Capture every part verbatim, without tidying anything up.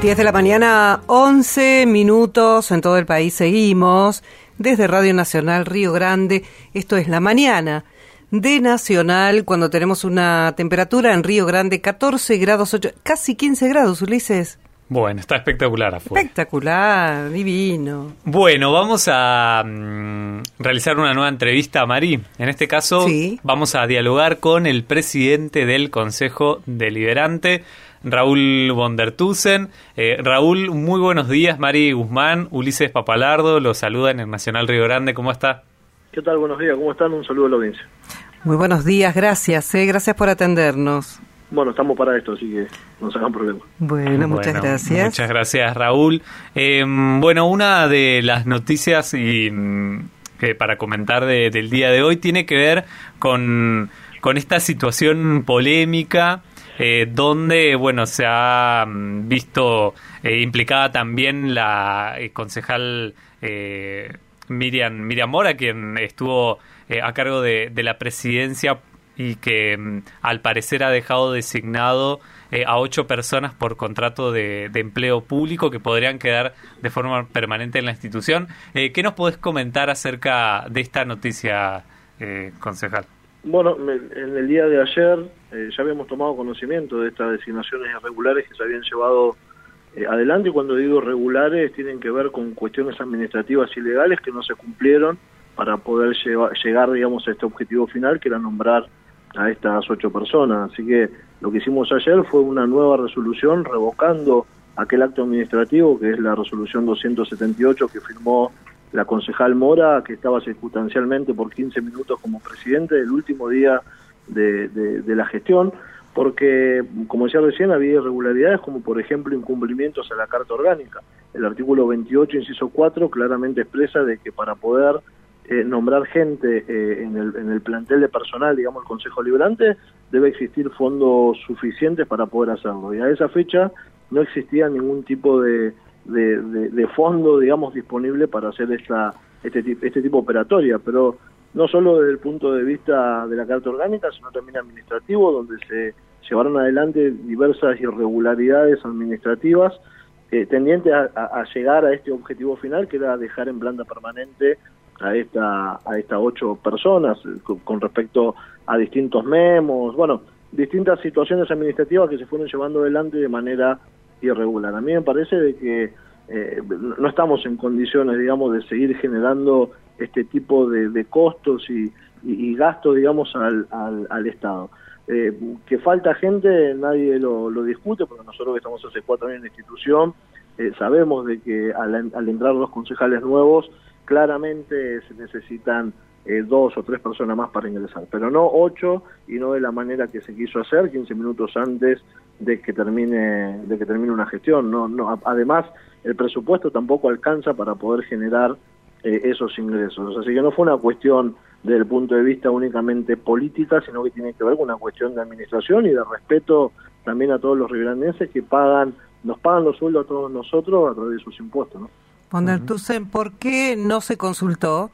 diez de la mañana, once minutos, en todo el país seguimos, desde Radio Nacional Río Grande. Esto es La Mañana de Nacional, cuando tenemos una temperatura en Río Grande, catorce grados ocho, casi quince grados, Ulises. Bueno, está espectacular afuera. Espectacular, divino. Bueno, vamos a um, realizar una nueva entrevista a Marí. En este caso, sí. Vamos a dialogar con el presidente del Consejo Deliberante, Raúl von der Thusen. Eh, Raúl, muy buenos días. Marí Guzmán, Ulises Papalardo, los saludan en Nacional Río Grande. ¿Cómo está? ¿Qué tal? Buenos días, ¿cómo están? Un saludo a la audiencia. Muy buenos días, gracias. Eh, gracias por atendernos. Bueno, estamos para esto, así que no se hagan problema. Bueno, muchas bueno, gracias. Muchas gracias, Raúl. Eh, bueno, una de las noticias y que para comentar de, del día de hoy tiene que ver con, con esta situación polémica eh, donde, bueno, se ha visto eh, implicada también la eh, concejal eh, Miriam, Miriam Mora, quien estuvo eh, a cargo de, de la presidencia y que mm, al parecer ha dejado designado eh, a ocho personas por contrato de, de empleo público que podrían quedar de forma permanente en la institución. Eh, ¿Qué nos podés comentar acerca de esta noticia, eh, concejal? Bueno, en el día de ayer eh, ya habíamos tomado conocimiento de estas designaciones irregulares que se habían llevado eh, adelante, y cuando digo regulares tienen que ver con cuestiones administrativas y legales que no se cumplieron para poder llevar, llegar, digamos, a este objetivo final, que era nombrar a estas ocho personas. Así que lo que hicimos ayer fue una nueva resolución revocando aquel acto administrativo, que es la resolución doscientos setenta y ocho que firmó la concejal Mora, que estaba circunstancialmente por quince minutos como presidente del último día de, de, de la gestión, porque, como decía recién, había irregularidades como, por ejemplo, incumplimientos a la Carta Orgánica. El artículo veintiocho, inciso cuatro, claramente expresa de que para poder Eh, nombrar gente eh, en, el, en el plantel de personal, digamos, el Consejo Deliberante, debe existir fondos suficientes para poder hacerlo. Y a esa fecha no existía ningún tipo de, de, de, de fondo, digamos, disponible para hacer esta, este, este tipo operatoria, pero no solo desde el punto de vista de la Carta Orgánica, sino también administrativo, donde se llevaron adelante diversas irregularidades administrativas eh, tendientes a, a, a llegar a este objetivo final, que era dejar en planta permanente a esta a estas ocho personas con, con respecto a distintos memos, bueno, distintas situaciones administrativas que se fueron llevando adelante de manera irregular. A mí me parece de que eh, no estamos en condiciones, digamos, de seguir generando este tipo de, de costos y, y, y gastos, digamos, al, al, al Estado. Eh, que falta gente, nadie lo, lo discute, porque nosotros que estamos hace cuatro años en la institución, eh, sabemos de que al, al entrar los concejales nuevos, claramente se necesitan eh, dos o tres personas más para ingresar, pero no ocho, y no de la manera que se quiso hacer, quince minutos antes de que termine de que termine una gestión. No, no. Además, el presupuesto tampoco alcanza para poder generar eh, esos ingresos. Así que no fue una cuestión desde el punto de vista únicamente política, sino que tiene que ver con una cuestión de administración y de respeto también a todos los riorandenses que pagan, nos pagan los sueldos a todos nosotros a través de sus impuestos, ¿no? von der Thusen, ¿por qué no se consultó?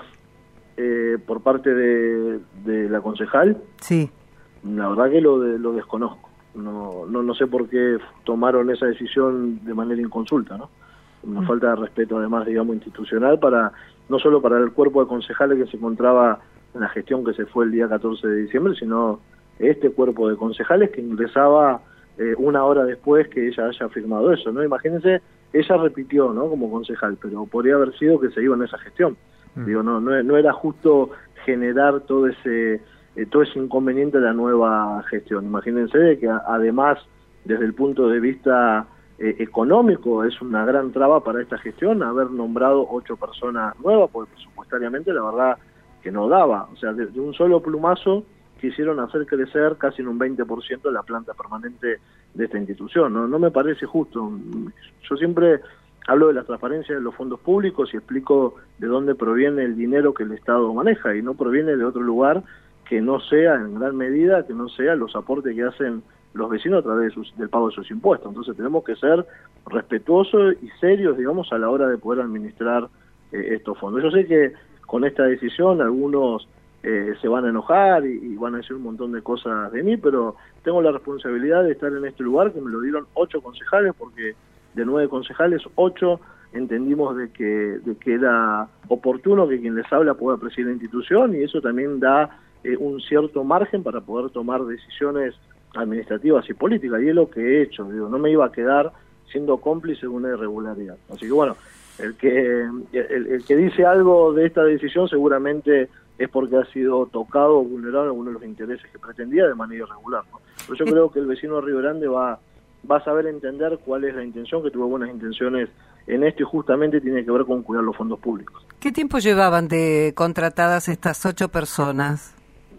Eh, por parte de, de la concejal. Sí. La verdad que lo, de, lo desconozco. No, no no sé por qué tomaron esa decisión de manera inconsulta, ¿no? Una mm. falta de respeto, además, digamos, institucional, para no solo para el cuerpo de concejales que se encontraba en la gestión que se fue el día catorce de diciembre, sino este cuerpo de concejales que ingresaba eh, una hora después que ella haya firmado eso, ¿no? Imagínense, ella repitió, ¿no?, como concejal, pero podría haber sido que se iba en esa gestión. Mm. Digo, no, no no era justo generar todo ese eh, todo ese inconveniente de la nueva gestión. Imagínense de que a, además, desde el punto de vista eh, económico, es una gran traba para esta gestión haber nombrado ocho personas nuevas, porque presupuestariamente la verdad que no daba. O sea, de, de un solo plumazo quisieron hacer crecer casi en un veinte por ciento la planta permanente de esta institución. No, no me parece justo. Yo siempre hablo de la transparencia de los fondos públicos y explico de dónde proviene el dinero que el Estado maneja, y no proviene de otro lugar que no sea, en gran medida, que no sea los aportes que hacen los vecinos a través de sus, del pago de sus impuestos. Entonces tenemos que ser respetuosos y serios, digamos, a la hora de poder administrar eh, estos fondos. Yo sé que con esta decisión algunos eh, se van a enojar y, y van a decir un montón de cosas de mí, pero tengo la responsabilidad de estar en este lugar, que me lo dieron ocho concejales, porque de nueve concejales, ocho entendimos de que, de que era oportuno que quien les habla pueda presidir la institución, y eso también da eh, un cierto margen para poder tomar decisiones administrativas y políticas, y es lo que he hecho. Digo, no me iba a quedar siendo cómplice de una irregularidad. Así que bueno, el que el, el que dice algo de esta decisión seguramente es porque ha sido tocado o vulnerado alguno de los intereses que pretendía de manera irregular, ¿no? Pero yo creo que el vecino de Río Grande va, va a saber entender cuál es la intención, que tuvo buenas intenciones en esto, y justamente tiene que ver con cuidar los fondos públicos. ¿Qué tiempo llevaban de contratadas estas ocho personas?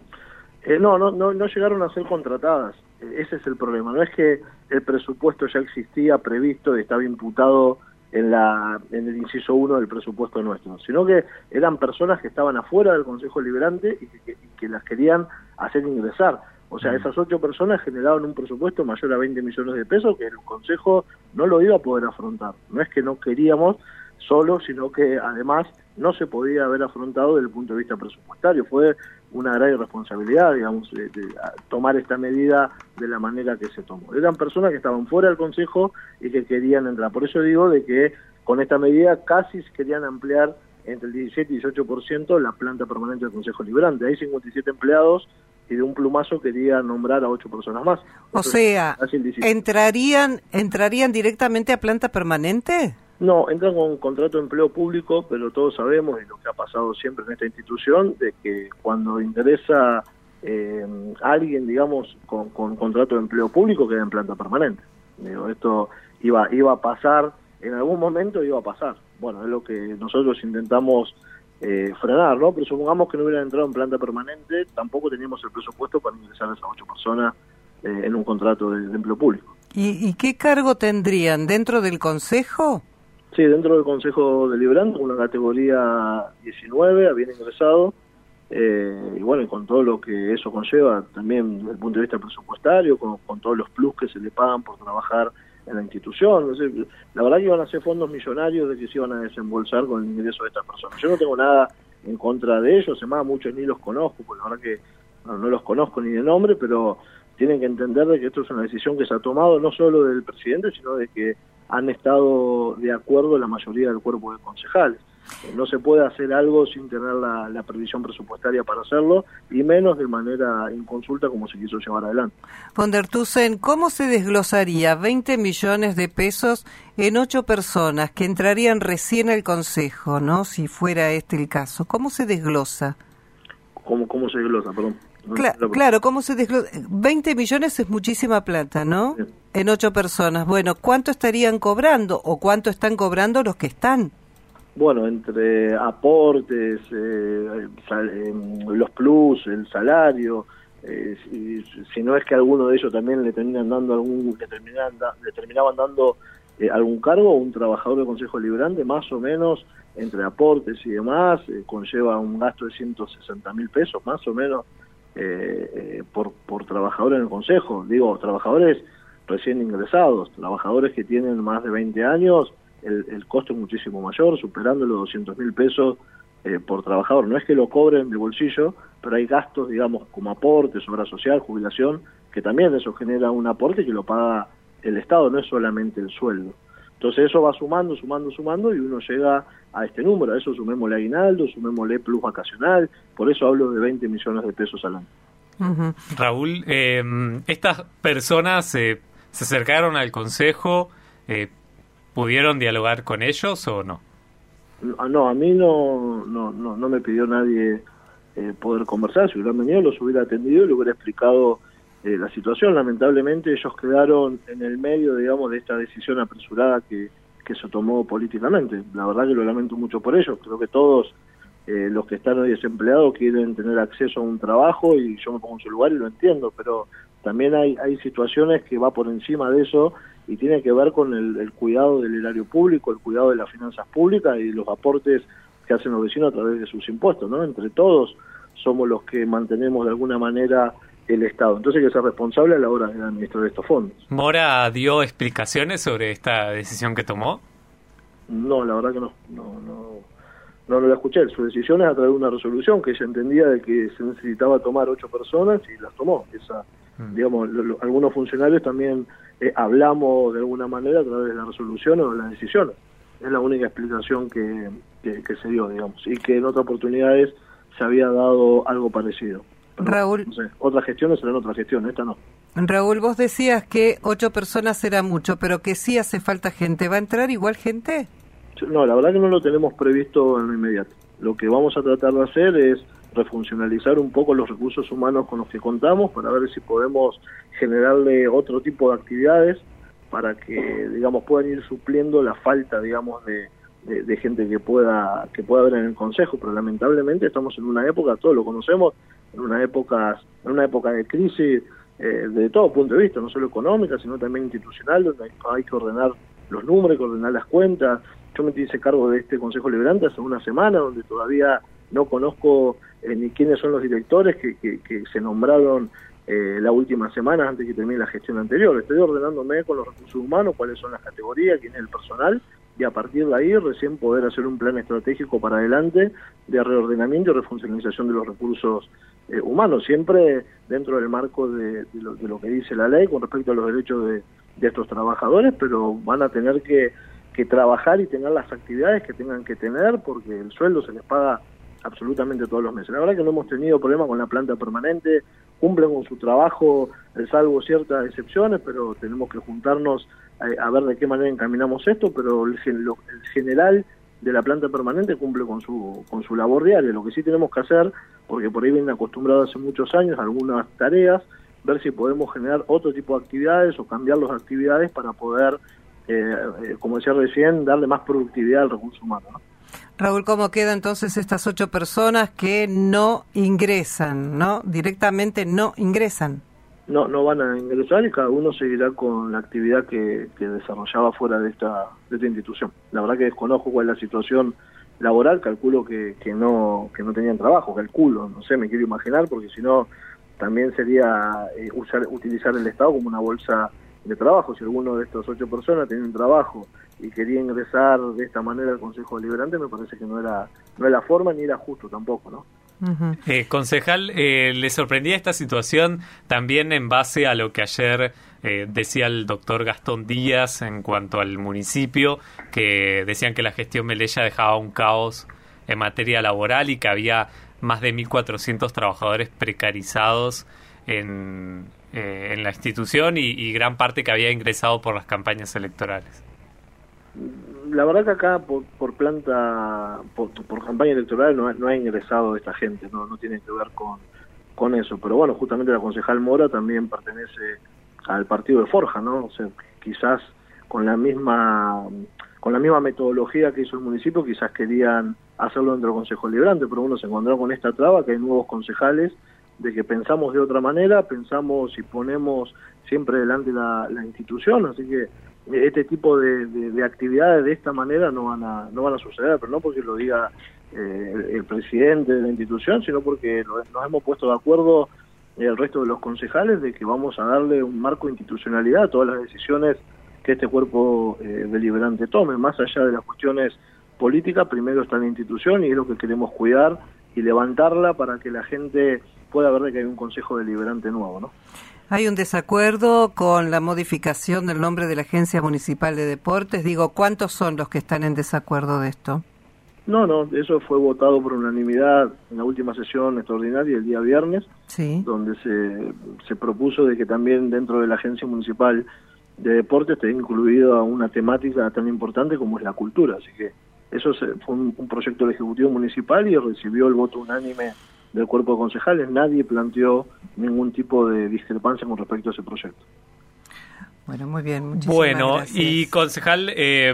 Eh, no, no, no, no llegaron a ser contratadas. Eh, ese es el problema. No es que el presupuesto ya existía previsto y estaba imputado en la en el inciso uno del presupuesto nuestro, sino que eran personas que estaban afuera del Consejo Deliberante y que, que, y que las querían hacer ingresar. O sea, esas ocho personas generaban un presupuesto mayor a veinte millones de pesos que el Consejo no lo iba a poder afrontar. No es que no queríamos solo, sino que además no se podía haber afrontado desde el punto de vista presupuestario. Fue una gran irresponsabilidad, digamos, de, de, de tomar esta medida de la manera que se tomó. Eran personas que estaban fuera del Consejo y que querían entrar. Por eso digo de que con esta medida casi querían ampliar entre el diecisiete y dieciocho por ciento la planta permanente del Consejo Deliberante. Hay cincuenta y siete empleados y de un plumazo quería nombrar a ocho personas más. O Entonces, sea, ¿entrarían entrarían directamente a planta permanente? No, entran con un contrato de empleo público, pero todos sabemos, y lo que ha pasado siempre en esta institución, de que cuando interesa eh, alguien, digamos, con, con contrato de empleo público, queda en planta permanente. Digo, esto iba iba a pasar, en algún momento iba a pasar. Bueno, es lo que nosotros intentamos eh, frenar, ¿no? Pero supongamos que no hubieran entrado en planta permanente, tampoco teníamos el presupuesto para ingresar a esas ocho personas eh, en un contrato de, de empleo público. ¿Y, ¿Y qué cargo tendrían? ¿Dentro del Consejo? Sí, dentro del Consejo Deliberante, una categoría diecinueve, habían ingresado, eh, y bueno, y con todo lo que eso conlleva, también desde el punto de vista presupuestario, con, con todos los plus que se le pagan por trabajar en la institución. No sé, la verdad que iban a ser fondos millonarios de que se iban a desembolsar con el ingreso de estas personas. Yo no tengo nada en contra de ellos, además muchos ni los conozco, porque la verdad que no, no los conozco ni de nombre, pero tienen que entender de que esto es una decisión que se ha tomado no solo del presidente, sino de que han estado de acuerdo la mayoría del cuerpo de concejales. No se puede hacer algo sin tener la, la previsión presupuestaria para hacerlo, y menos de manera inconsulta como se quiso llevar adelante. Von der Thusen, ¿cómo se desglosaría veinte millones de pesos en ocho personas que entrarían recién al Consejo, ¿no? Si fuera este el caso? ¿Cómo se desglosa? ¿Cómo, cómo se desglosa? Perdón. Cla claro, ¿cómo se desglosa? veinte millones es muchísima plata, ¿no? Sí. En ocho personas. Bueno, ¿cuánto estarían cobrando o cuánto están cobrando los que están? Bueno, entre aportes, eh, sal, eh, los plus, el salario, eh, si, si no es que alguno de ellos también le terminan dando algún, le terminaban, le terminaban dando eh, algún cargo, un trabajador del Consejo Deliberante, más o menos, entre aportes y demás, eh, conlleva un gasto de ciento sesenta mil pesos, más o menos, eh, eh, por, por trabajador en el Consejo. Digo, trabajadores recién ingresados, trabajadores que tienen más de veinte años, El, el costo es muchísimo mayor, superando los doscientos mil pesos eh, por trabajador. No es que lo cobren de bolsillo, pero hay gastos, digamos, como aportes, obra social, jubilación, que también eso genera un aporte que lo paga el Estado, no es solamente el sueldo. Entonces eso va sumando, sumando, sumando, y uno llega a este número. A eso sumémosle aguinaldo, sumémosle plus vacacional, por eso hablo de veinte millones de pesos al año. Uh-huh. Raúl, eh, estas personas eh, se acercaron al Consejo, eh, ¿pudieron dialogar con ellos o no? No, a mí no no no, no me pidió nadie eh, poder conversar. Si hubieran venido, los hubiera atendido y les hubiera explicado eh, la situación. Lamentablemente ellos quedaron en el medio, digamos, de esta decisión apresurada que, que se tomó políticamente. La verdad que lo lamento mucho por ellos. Creo que todos eh, los que están hoy desempleados quieren tener acceso a un trabajo, y yo me pongo en su lugar y lo entiendo, pero también hay, hay situaciones que va por encima de eso, y tiene que ver con el, el cuidado del erario público, el cuidado de las finanzas públicas y los aportes que hacen los vecinos a través de sus impuestos, ¿no? Entre todos somos los que mantenemos de alguna manera el Estado. Entonces hay que ser responsable a la hora de administrar estos fondos. ¿Mora dio explicaciones sobre esta decisión que tomó? No, la verdad que no. No, no, no, no la escuché. Su decisión es a través de una resolución que ella entendía de que se necesitaba tomar ocho personas y las tomó. Esa Mm. Digamos, lo, lo, algunos funcionarios también eh, hablamos de alguna manera a través de las resoluciones o las decisiones. Es la única explicación que, que, que se dio, digamos, y que en otras oportunidades se había dado algo parecido. Pero, Raúl. No sé, otras gestiones serán otras gestiones, esta no. Raúl, vos decías que ocho personas era mucho, pero que sí hace falta gente. ¿Va a entrar igual gente? No, la verdad que no lo tenemos previsto en lo inmediato. Lo que vamos a tratar de hacer es refuncionalizar un poco los recursos humanos con los que contamos para ver si podemos generarle otro tipo de actividades para que, digamos, puedan ir supliendo la falta, digamos, de, de, de gente que pueda que pueda haber en el Consejo. Pero lamentablemente estamos en una época, todos lo conocemos, en una época, en una época de crisis eh, de todo punto de vista, no solo económica, sino también institucional, donde hay, hay que ordenar los números, hay que ordenar las cuentas. Yo me hice cargo de este Consejo Liberante hace una semana, donde todavía no conozco eh, ni quiénes son los directores que, que, que se nombraron eh, la última semana antes que termine la gestión anterior. Estoy ordenándome con los recursos humanos, cuáles son las categorías, quién es el personal, y a partir de ahí recién poder hacer un plan estratégico para adelante de reordenamiento y refuncionalización de los recursos eh, humanos, siempre dentro del marco de, de, lo, de lo que dice la ley con respecto a los derechos de, de estos trabajadores, pero van a tener que, que trabajar y tener las actividades que tengan que tener, porque el sueldo se les paga absolutamente todos los meses. La verdad que no hemos tenido problema con la planta permanente, cumplen con su trabajo, salvo ciertas excepciones, pero tenemos que juntarnos a, a ver de qué manera encaminamos esto, pero el, lo, el general de la planta permanente cumple con su con su labor diaria. Lo que sí tenemos que hacer, porque por ahí vienen acostumbrados hace muchos años a algunas tareas, ver si podemos generar otro tipo de actividades o cambiar las actividades para poder, eh, eh, como decía recién, darle más productividad al recurso humano, ¿no? Raúl, ¿cómo quedan entonces estas ocho personas que no ingresan, no? Directamente no ingresan. No, no van a ingresar y cada uno seguirá con la actividad que, que desarrollaba fuera de esta, de esta institución. La verdad que desconozco cuál es la situación laboral, calculo que, que no que no tenían trabajo, calculo, no sé, me quiero imaginar, porque si no también sería eh, usar utilizar el Estado como una bolsa de trabajo. Si alguno de estas ocho personas tenía un trabajo y quería ingresar de esta manera al Consejo Deliberante, me parece que no era no era la forma ni era justo tampoco, ¿no? Uh-huh. Eh, concejal, eh, ¿le sorprendía esta situación también en base a lo que ayer eh, decía el doctor Gastón Díaz en cuanto al municipio, que decían que la gestión Melella dejaba un caos en materia laboral y que había más de mil cuatrocientos trabajadores precarizados en, eh, en la institución y, y gran parte que había ingresado por las campañas electorales? La verdad que acá por, por planta, por, por campaña electoral no, no ha ingresado esta gente, no no tiene que ver con, con eso, pero bueno, justamente la concejal Mora también pertenece al partido de Forja, ¿no? O sea, quizás con la misma con la misma metodología que hizo el municipio, quizás querían hacerlo dentro del Consejo Liberante, pero uno se encontró con esta traba, que hay nuevos concejales, de que pensamos de otra manera, pensamos y ponemos siempre delante la, la institución, así que este tipo de, de, de actividades de esta manera no van a no van a suceder, pero no porque lo diga eh, el, el presidente de la institución, sino porque lo, nos hemos puesto de acuerdo el resto de los concejales de que vamos a darle un marco de institucionalidad a todas las decisiones que este cuerpo eh, deliberante tome. Más allá de las cuestiones políticas, primero está la institución y es lo que queremos cuidar y levantarla para que la gente pueda ver de que hay un consejo deliberante nuevo, ¿no? Hay un desacuerdo con la modificación del nombre de la Agencia Municipal de Deportes. Digo, ¿cuántos son los que están en desacuerdo de esto? No, no, eso fue votado por unanimidad en la última sesión extraordinaria el día viernes, sí, donde se, se propuso de que también dentro de la Agencia Municipal de Deportes esté incluida una temática tan importante como es la cultura. Así que eso se, fue un, un proyecto del Ejecutivo Municipal y recibió el voto unánime del cuerpo de concejales. Nadie planteó ningún tipo de discrepancia con respecto a ese proyecto. Bueno, muy bien, muchísimas bueno, gracias. Y concejal, eh,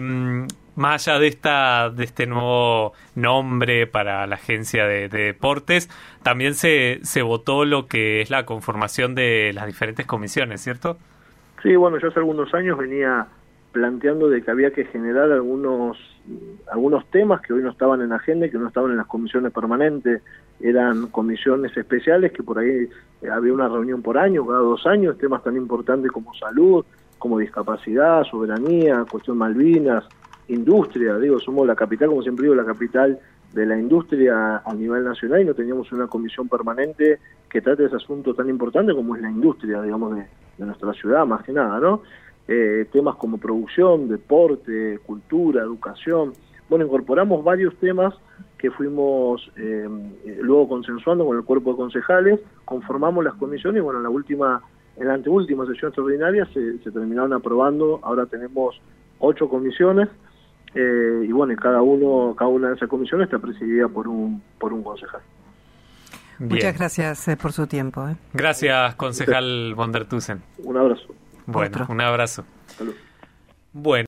más allá de esta de este nuevo nombre para la agencia de, de deportes, también se, se votó lo que es la conformación de las diferentes comisiones, ¿cierto? Sí, bueno, yo hace algunos años venía planteando de que había que generar algunos algunos temas que hoy no estaban en agenda y que no estaban en las comisiones permanentes. Eran comisiones especiales que por ahí eh, había una reunión por año, cada dos años, temas tan importantes como salud, como discapacidad, soberanía, cuestión Malvinas, industria. Digo, somos la capital, como siempre digo, la capital de la industria a nivel nacional y no teníamos una comisión permanente que trate ese asunto tan importante como es la industria, digamos, de, de nuestra ciudad, más que nada, ¿no? Eh, temas como producción, deporte, cultura, educación. Bueno, incorporamos varios temas que fuimos eh, luego consensuando con el cuerpo de concejales, conformamos las comisiones y bueno, en la última, en la anteúltima sesión extraordinaria se, se terminaron aprobando. Ahora tenemos ocho comisiones eh, y bueno, y cada uno, cada una de esas comisiones está presidida por un, por un concejal. Bien. Muchas gracias eh, por su tiempo. Eh. Gracias, concejal von der Tusen. Un abrazo. Bueno, Otro. un abrazo. Salud. Bueno.